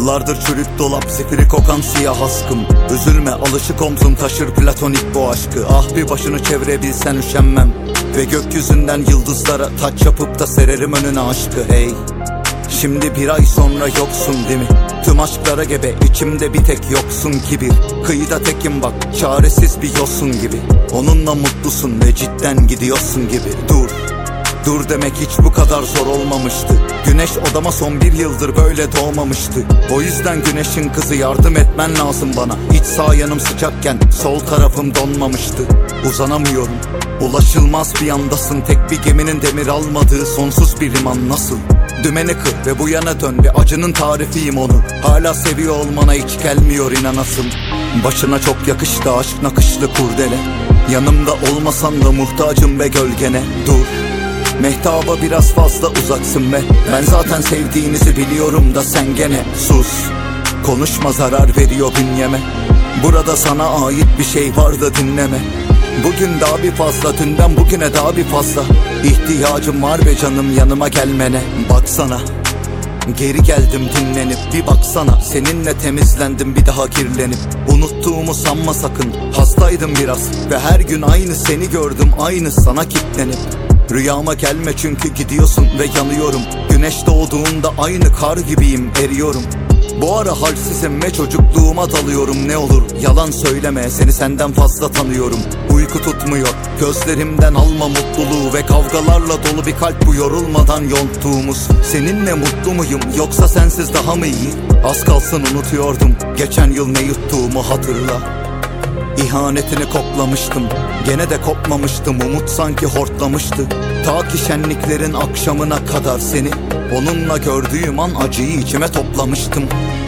Yıllardır çürük dolap, zifiri kokan siyah askım. Üzülme, alışık omzum taşır platonik bu aşkı. Ah bir başını çevirebilsen üşenmem. Ve gökyüzünden yıldızlara taç yapıp da sererim önüne aşkı. Hey, şimdi bir ay sonra yoksun değil mi? Tüm aşklara gebe, içimde bir tek yoksun kibir. Kıyıda tekim bak, çaresiz bir yosun gibi. Onunla mutlusun ve cidden gidiyorsun gibi. Dur demek hiç bu kadar zor olmamıştı. Güneş odama son bir yıldır böyle doğmamıştı. O yüzden güneşin kızı, yardım etmen lazım bana. İç sağ yanım sıcakken sol tarafım donmamıştı. Uzanamıyorum, ulaşılmaz bir yandasın. Tek bir geminin demir almadığı sonsuz bir liman nasıl? Dümeni kır ve bu yana dön, bir acının tarifiyim onu. Hala seviyor olmana hiç gelmiyor inanasım. Başına çok yakıştı aşk nakışlı kurdele. Yanımda olmasan da muhtacım ve gölgene. Mehtaba biraz fazla uzaksın be. Ben zaten sevdiğinizi biliyorum da sen gene sus. Konuşma, zarar veriyor bünyeme. Burada sana ait bir şey var da dinleme. Bugün daha bir fazla, dünden bugüne daha bir fazla. İhtiyacım var be canım yanıma gelmene. Baksana, geri geldim dinlenip, bir baksana. Seninle temizlendim bir daha kirlenip. Unuttuğumu sanma sakın, hastaydım biraz. Ve her gün aynı seni gördüm, aynı sana kilitlenip. Rüyama gelme çünkü gidiyorsun ve yanıyorum. Güneş doğduğunda aynı kar gibiyim, eriyorum. Bu ara halsizim ve çocukluğuma dalıyorum. Ne olur yalan söyleme, seni senden fazla tanıyorum. Uyku tutmuyor, gözlerimden alma mutluluğu. Ve kavgalarla dolu bir kalp bu yorulmadan yonttuğumuz. Seninle mutlu muyum yoksa sensiz daha mı iyi? Az kalsın unutuyordum, geçen yıl ne yuttuğumu hatırla. İhanetini koklamıştım, gene de kopmamıştım. Umut sanki hortlamıştı, ta ki şenliklerin akşamına kadar seni. Onunla gördüğüm an acıyı içime toplamıştım.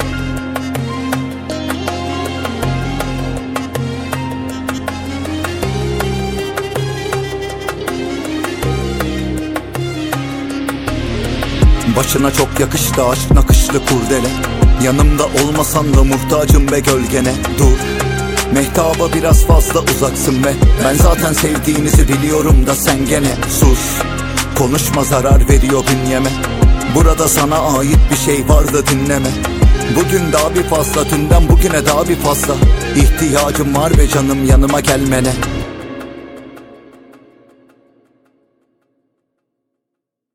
Başına çok yakıştı aşk nakışlı kurdele. Yanımda olmasan da muhtacım ve gölgene. Mehtaba biraz fazla uzaksın ve ben zaten sevdiğinizi biliyorum da sen gene sus. Konuşma, zarar veriyor bünyeme. Burada sana ait bir şey var da dinleme. Bugün daha bir fazla, dünden bugüne daha bir fazla. İhtiyacım var be canım yanıma gelmene.